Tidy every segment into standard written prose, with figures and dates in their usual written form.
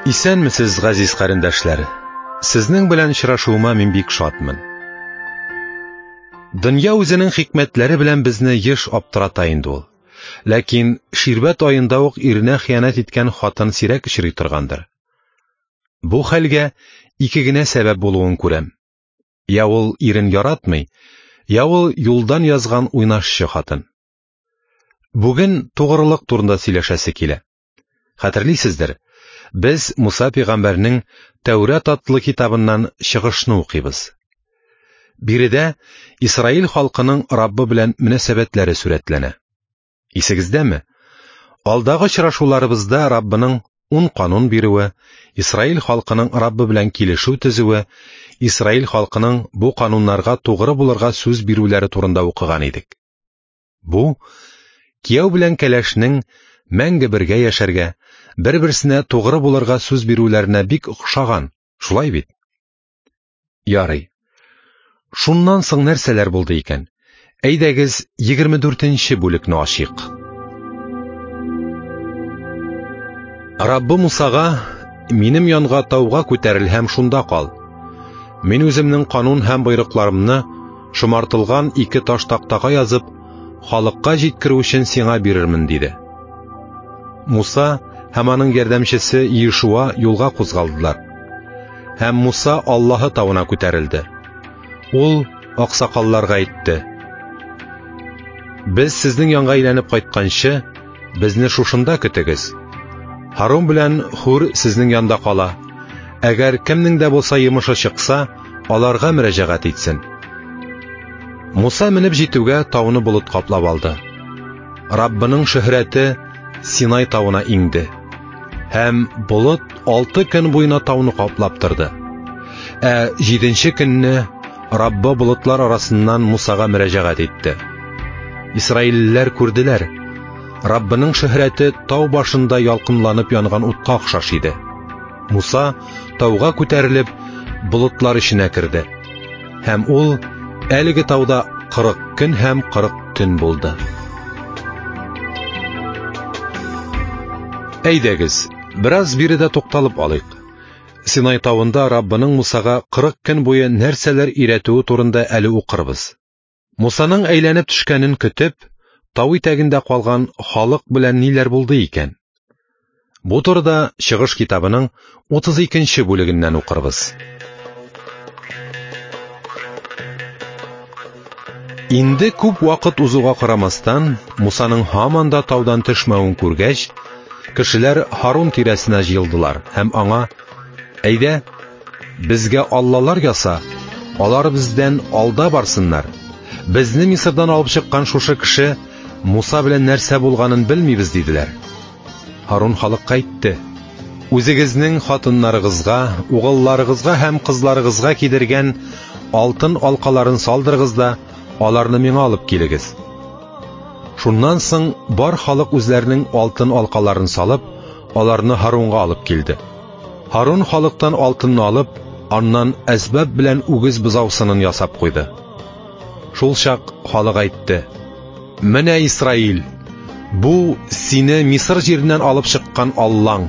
Исәнмесез, газиз карындашлар? Сезнең белән очрашуыма мин бик шатмын. Дөнья үзенең хикмәтләре белән безне еш аптырата инде ул. Ләкин Ширбәт аенда ук иренә хыянат иткән хатын сирәк очрый торгандыр. Бу хәлгә ике генә сәбәп булуын күрәм. Я ул ирен яратмый, я ул юлдан язган уйнашчы хатын. Бүген тугрылык турында сөйләшәсе килә. Хәтерлисездер, без Муса пәйгамбәрнең Тәүрат атлы китабыннан чыгышны укыйбыз. Биредә Исраил халкының Раббы белән мөнәсәбәтләре сурәтләнә. Исегездәме? Алдагы очрашуларыбызда Раббының 10 канун бирүе, Исраил халкының Раббы белән килешү төзүе, Исраил халкының бу кануннарга тугры булырга сүз бирүләре турында укыган идек. Бу кияү белән кәләшнең мәңге бергә яшәргә, бер-берсенә тугры булырга сүз бирүләренә бик охшаган, шулай бит? Ярый. Шуннан соң нәрсәләр булды икән? Әйдәгез 24-нче бүлекне ачыйк. Раббы Мусага: "Минем янга тауга күтәрел һәм шунда кал. Мин үземнең канун һәм бойрыкларымны шомартылган 2 таш тактага язып, халыкка җиткерү өчен сиңа бирермен", диде. Муса һәм аның ярдәмчесе Иешуа юлга кузгалдылар. Һәм Муса Аллаһы тауына күтәрелде. Ул аксакалларга әйтте: "Без сезнең янга әйләнеп кайтканчы, безне шушында көтегез. Харун белән Хур сезнең янда кала. Әгәр кемнең дә булса йомышы чыкса, аларга мөрәҗәгать итсен." Муса менеп җитүгә тауны болыт каплап алды. Раббының шөһрәте Синай тауына иңде. Һәм болыт 6 көн буена тауны каплап торды. 7нче көнне Раббы болытлар арасыннан Мусага мөрәҗәгать итте. Исраиллеләр күрделәр. Раббының шөһрәте тау башында ялкынланып янган утка охшаш иде. Муса тауга күтәрелеп, болытлар эченә керде. Һәм ул әлеге тауда 40 көн һәм 40 төн булды. Әйдәгез, бераз биредә тукталып алыйк. Синай тауында Раббының Мусага 40 көн буе нәрсәләр өйрәтүе турында әле укырбыз. Мусаның әйләнеп төшкәнен көтеп, тау итәгендә калган халык белән ниләр булды икән? Бу турыда Чыгыш китабының 32-нче бүлегеннән укырбыз. Инде күп вакыт узуга карамастан, Мусаның һаман да таудан төшмәвен күргәч, кешеләр Харун тирәсенә җыелдылар һәм аңа: "Әйдә, безгә аллалар яса, алар бездән алда барсыннар. Безне Мисырдан алып чыккан шушы кеше Муса белән нәрсә булганын белмибез", диделәр. Харун халыкка әйтте: "Үзегезнең хатыннарыгызга, угылларыгызга һәм кызларыгызга кидергән алтын алкаларын салдырыгыз да, аларны миңа алып килегез." Шуннан соң бар халык үзләренең алтын алкаларын салып, аларны Харунга алып килде. Харун халыктан алтынны алып, аннан әсбаб белән үгез бозаусынын ясап куйды. Шул чак халык әйтте: "Менә Исраил, бу сине Мисыр җиреннән алып чыккан Аллаң."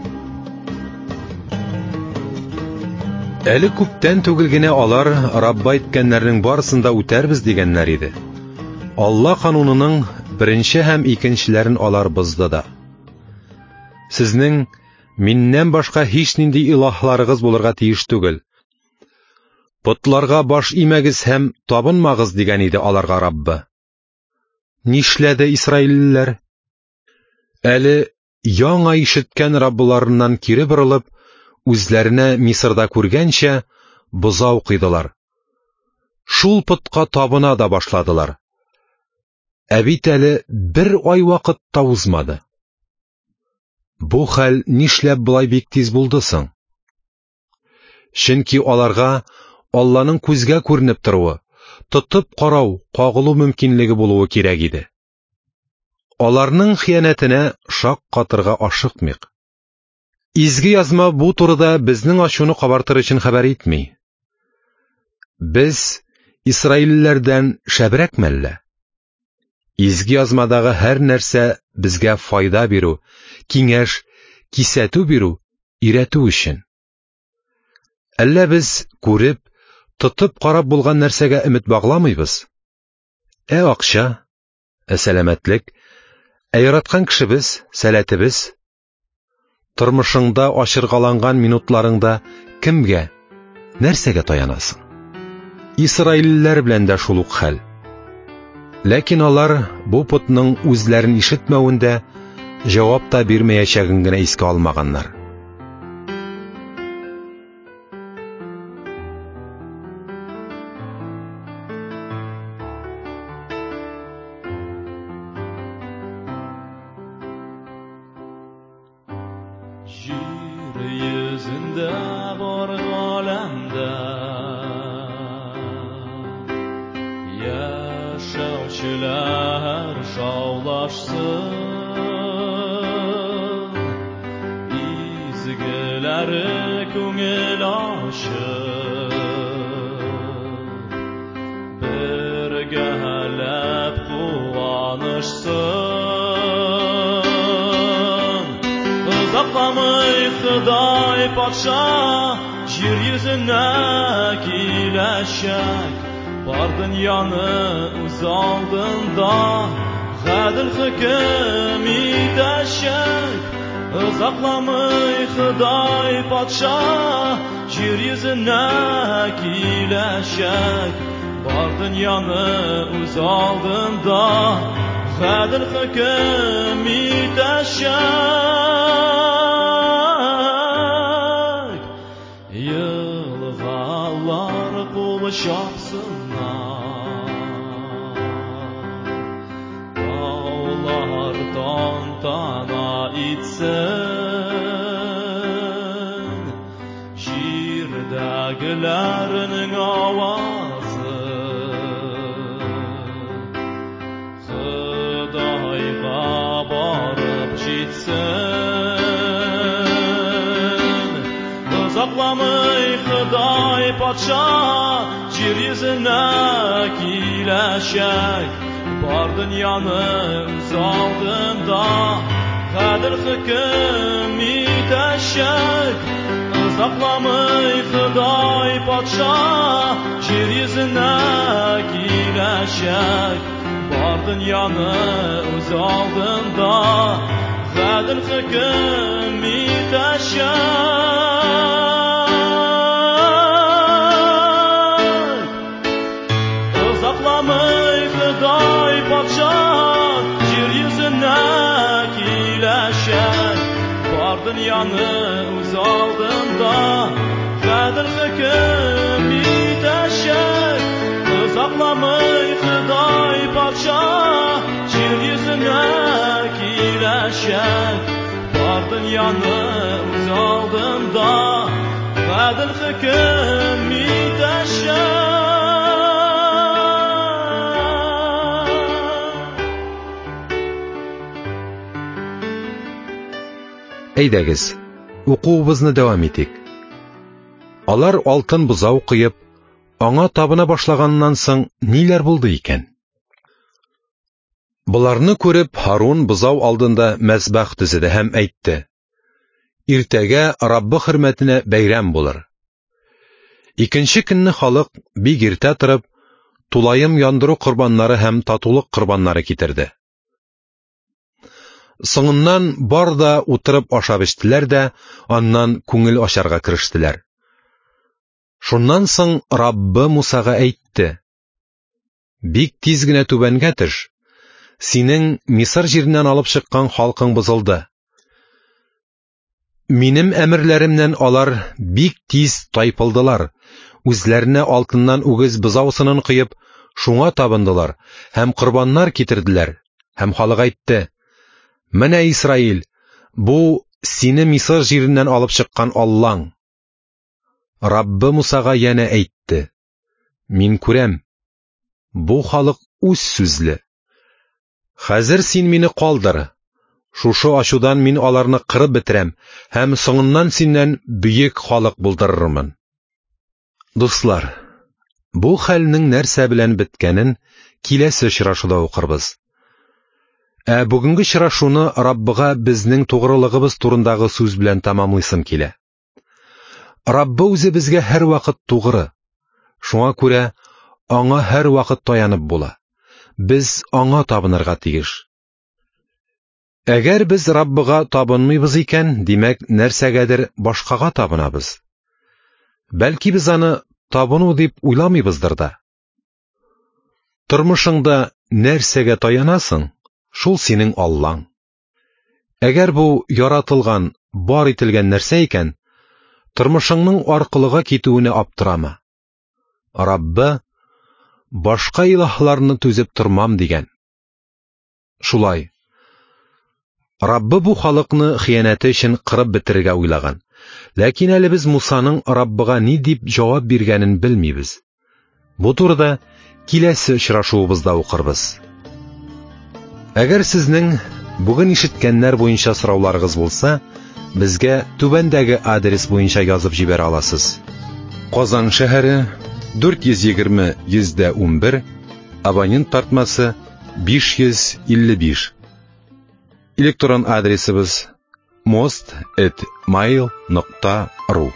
Әле күптән түгел генә алар Раббы әйткәннәрнең барысын да үтәрбез дигәннәр иде. Алла канунының 1 һәм 2-нчеләрен алар бозды да. "Сезнең миннән башка һич нинди илаһларыгыз булырга тиеш түгел. Потларга баш имәгез һәм табынмагыз", дигән иде аларга Раббы. Нишләде Исраиллеләр? Әле яңа ишеткән Раббыларыннан кире борылып, үзләренә Мисырда күргәнчә бозау кыйдылар. Шул путка табына да башладылар. Бит әле 1 ай вакыт та узмады. Бу хәл нишләп болай бик тиз булды соң? Чөнки аларга Алланың күзгә күренеп торуы, тотып карау, кагылу мөмкинлеге булуы кирәк иде. Аларның хыянәтенә шак катырга ашыкмыйк. Изге язма бу турыда безнең ачуны кабартыр өчен хәбәр итми. Без Исраиллеләрдән шәбрәкме әллә? Изге язмадагы һәр нәрсә безгә файда бирү, киңәш, кисәтү бирү өйрәтү өчен. Әллә без күреп, тотып карап булган нәрсәгә өмет багламыйбыз? Акча, сәламәтлек, яраткан кешебез, сәләтебез. Тормышыңда ачыргаланган минутларыңда кемгә, нәрсәгә таянасың? Исраилләр белән дә шул ук хәл. Ләкин алар бу путның үзләрен ишетмәвендә җавап та бирмәячәген генә искә алмаганнар. Җир йөзендә бар галәмдә яшәүчеләр шаулашсын, изгеләре күңел ачып, бергәләп куанышсын. Озакламый Ходай патша җир йөзенә киләчәк, бар дөньяны үз алдында гадел хөкем итәчәк. Озакламый Ходай патша җир йөзенә киләчәк, бар дөньяны үз алдында гадел хөкем итәчәк. Елгалар кул чапсыннар, таулар тантана итсен, җирдәгеләрнең авазы Ходайга барып җитсен. Озакламый Ходай патша җир йөзенә киләчәк, бар дөньяны үз алдында гадел хөкем итәчәк. Озакламый Ходай патша җир йөзенә киләчәк, бар дөньяны үз алдында гадел хөкем итәчәк. Озакламый Ходай патша җир йөзенә киләчәк, бар дөньяны үз алдында гадел хөкем итәчәк. Озакламый Ходай патша җир йөзенә киләчәк, бар дөньяны үз алдында гадел хөкем итәчәк. Әйдәгез, укуыбызны дәвам итик. Алар алтын бузау кыеп, аңа табына башлаганнан соң ниләр булды икән? Буларны күреп, Харун бузау алдында мәзбах төзеде һәм әйтте: "Иртәгә Раббы хөрмәтенә бәйрәм булыр." Икенче көнне халык бик иртә торып, тулайым яндыру корбаннары һәм татулык корбаннары китерде. Соңыннан бар да утырып ашап эчтеләр дә, аннан күңел ачарга керештеләр. Шуннан соң Раббы Мусага әйтте: "Бик тиз генә түбәнгә төш. Синең Мисыр җиреннән алып чыккан халкың бозылды. Минем әмерләремнән алар бик тиз тайпылдылар. Үзләренә алтыннан үгез бозаусынын кыеп, шуңа табындылар һәм корбаннар китерделәр." Һәм халык әйтте: "Менә Исраил, бу сине Мисыр җиреннән алып чыккан Аллаң." Раббы Мусага янә әйтте: "Мин күрәм, бу халык үз сүзле. Хәзер син мине калдыр. Шушы ачудан мин аларны кырып бетерәм һәм соңыннан синнән бөек халык булдырырмын." Дуслар, бу хәлнең нәрсә белән беткәнен киләсе очрашуда укырбыз. Бүгенге очрашуны Раббыга безнең тугрылыгыбыз турындагы сүз белән тамамлыйсым килә. Раббы үзе безгә һәр вакыт тугры. Шуңа күрә аңа һәр вакыт таянып була. Без аңа табынырга тиеш. Әгәр без Раббыга табынмыйбыз икән, димәк, нәрсәгәдер башкага табынабыз. Бәлки без аны табыну дип уйламыйбыздыр да. Тормышыңда нәрсәгә таянасың? Шул синең Аллаң. Әгәр бу яратылган, бар ителгән нәрсә икән, тормышыңның аркылыга китүенә аптырама. Раббы башка илаһларны түзеп тормам дигән. Шулай. Раббы бу халыкны хыянәте өчен кырып бетерергә уйлаган. Ләкин әле без Мусаның Раббыга ни дип җавап биргәнен белмибез. Бу турыда киләсе очрашуыбызда укырбыз. Әгәр сезнең бүген ишеткәннәр буенча сорауларыгыз булса, безгә түбәндәге адрес буенча язып җибәрә аласыз. Казан шәһәре 420-111, абонент тартмасы 555. Электрон адресыбыз most@mail.ru.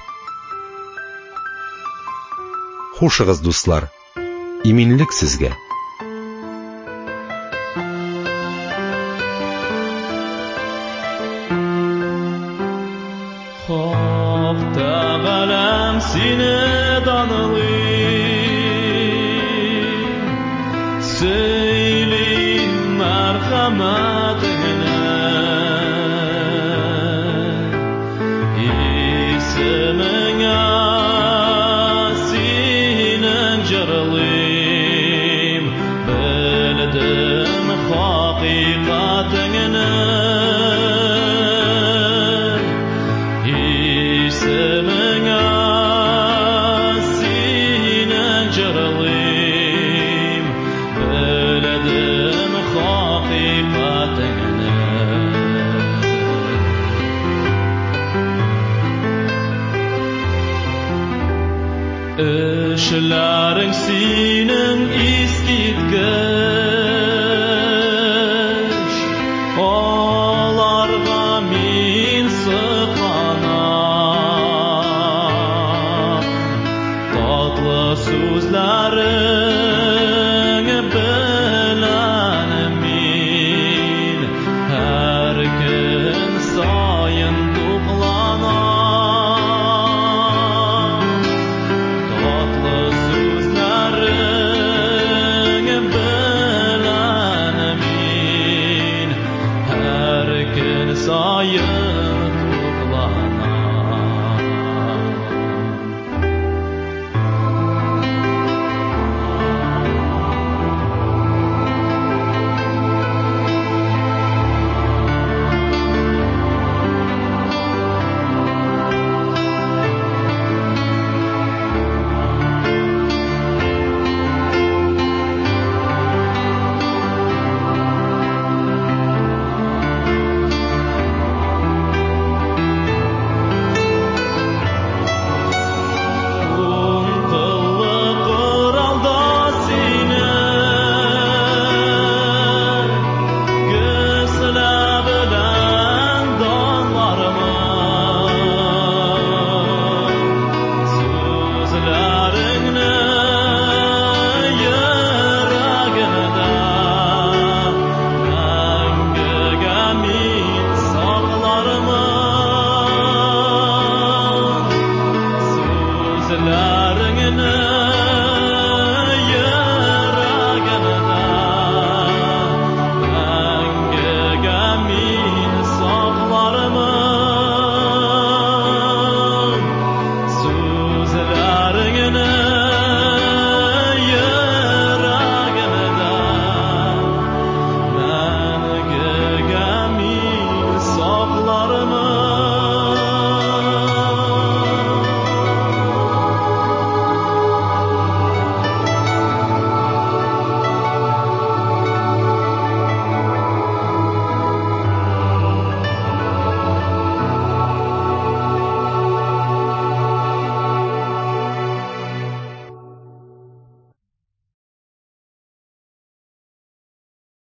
Хушыгыз, дуслар. Иминлек сезгә. Тәгаләм сине данылыйм, сөйлим мәрхәмәтеңне, исемеңә синең җырлыйм, белдем хакыйкатеңне. Эшләрің синең искиткеч, аларга мин сыканам. Татлы сүзләрем